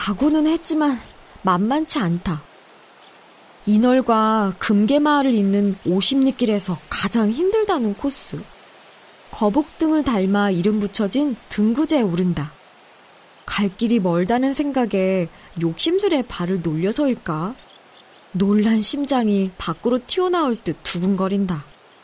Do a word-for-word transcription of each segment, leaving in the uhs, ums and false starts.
가고는 했지만 만만치 않다. 인월과 금계마을을 잇는 오십리길에서 가장 힘들다는 코스. 거북등을 닮아 이름 붙여진 등구제에 오른다. 갈 길이 멀다는 생각에 욕심스레 발을 놀려서일까? 놀란 심장이 밖으로 튀어나올 듯 두근거린다.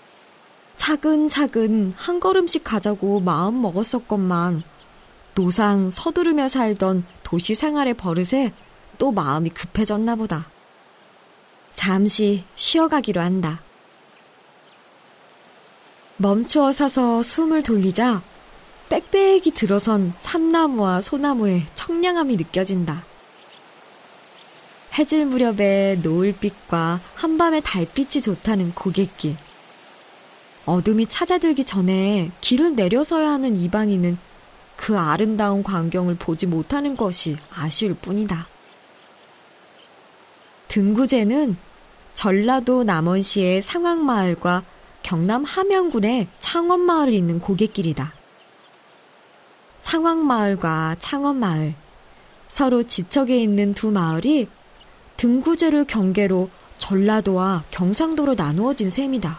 차근차근 한 걸음씩 가자고 마음 먹었었건만 노상 서두르며 살던 도시 생활의 버릇에 또 마음이 급해졌나 보다. 잠시 쉬어가기로 한다. 멈추어 서서 숨을 돌리자 빽빽이 들어선 삼나무와 소나무의 청량함이 느껴진다. 해질 무렵의 노을빛과 한밤의 달빛이 좋다는 고갯길. 어둠이 찾아들기 전에 길을 내려서야 하는 이방인은 그 아름다운 광경을 보지 못하는 것이 아쉬울 뿐이다. 등구제는 전라도 남원시의 상황마을과 경남 함양군의 창원마을을 잇는 고갯길이다. 상황마을과 창원마을, 서로 지척에 있는 두 마을이 등구제를 경계로 전라도와 경상도로 나누어진 셈이다.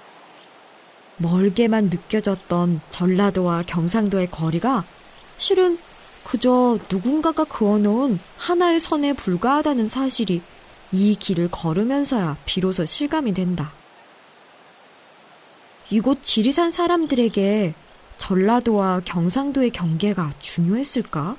멀게만 느껴졌던 전라도와 경상도의 거리가 실은 그저 누군가가 그어놓은 하나의 선에 불과하다는 사실이 이 길을 걸으면서야 비로소 실감이 된다. 이곳 지리산 사람들에게 전라도와 경상도의 경계가 중요했을까?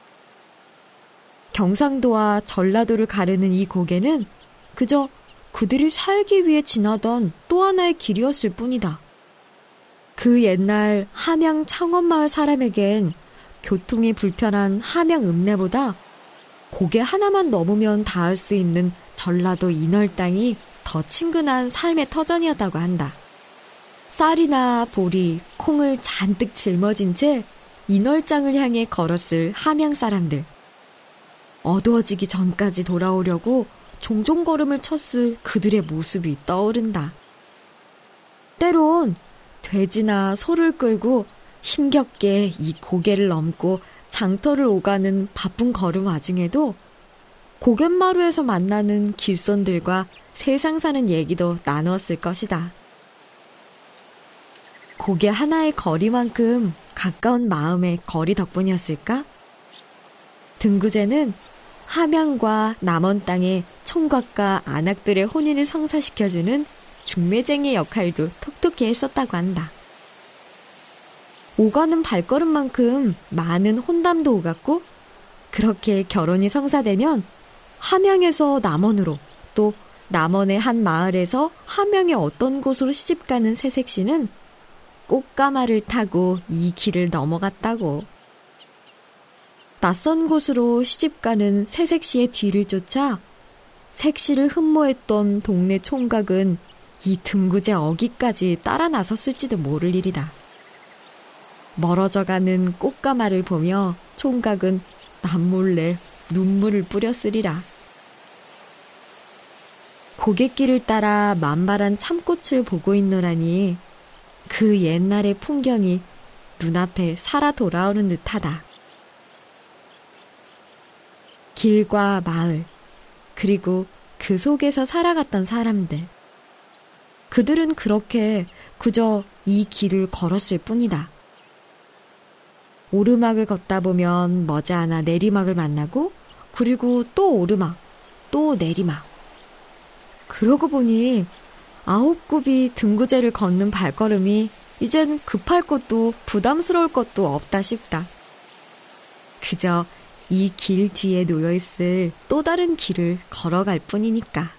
경상도와 전라도를 가르는 이 고개는 그저 그들이 살기 위해 지나던 또 하나의 길이었을 뿐이다. 그 옛날 함양 창원마을 사람에겐 교통이 불편한 함양 읍내보다 고개 하나만 넘으면 닿을 수 있는 전라도 인월 땅이 더 친근한 삶의 터전이었다고 한다. 쌀이나 보리, 콩을 잔뜩 짊어진 채 인월장을 향해 걸었을 함양 사람들. 어두워지기 전까지 돌아오려고 종종 걸음을 쳤을 그들의 모습이 떠오른다. 때론 돼지나 소를 끌고 힘겹게 이 고개를 넘고 장터를 오가는 바쁜 걸음 와중에도 고갯마루에서 만나는 길손들과 세상 사는 얘기도 나누었을 것이다. 고개 하나의 거리만큼 가까운 마음의 거리 덕분이었을까? 등구제는 함양과 남원 땅의 총각과 안악들의 혼인을 성사시켜주는 중매쟁이의 역할도 톡톡히 했었다고 한다. 오가는 발걸음만큼 많은 혼담도 오갔고, 그렇게 결혼이 성사되면 함양에서 남원으로, 또 남원의 한 마을에서 함양의 어떤 곳으로 시집가는 새색시는 꽃가마를 타고 이 길을 넘어갔다고. 낯선 곳으로 시집가는 새색시의 뒤를 쫓아 색시를 흠모했던 동네 총각은 이 등구제 어기까지 따라 나섰을지도 모를 일이다. 멀어져가는 꽃가마를 보며 총각은 남몰래 눈물을 뿌렸으리라. 고갯길을 따라 만발한 참꽃을 보고 있노라니 그 옛날의 풍경이 눈앞에 살아 돌아오는 듯하다. 길과 마을, 그리고 그 속에서 살아갔던 사람들. 그들은 그렇게 그저 이 길을 걸었을 뿐이다. 오르막을 걷다 보면 머지않아 내리막을 만나고, 그리고 또 오르막, 또 내리막. 그러고 보니 아홉 굽이 등구제를 걷는 발걸음이 이젠 급할 것도 부담스러울 것도 없다 싶다. 그저 이 길 뒤에 놓여있을 또 다른 길을 걸어갈 뿐이니까.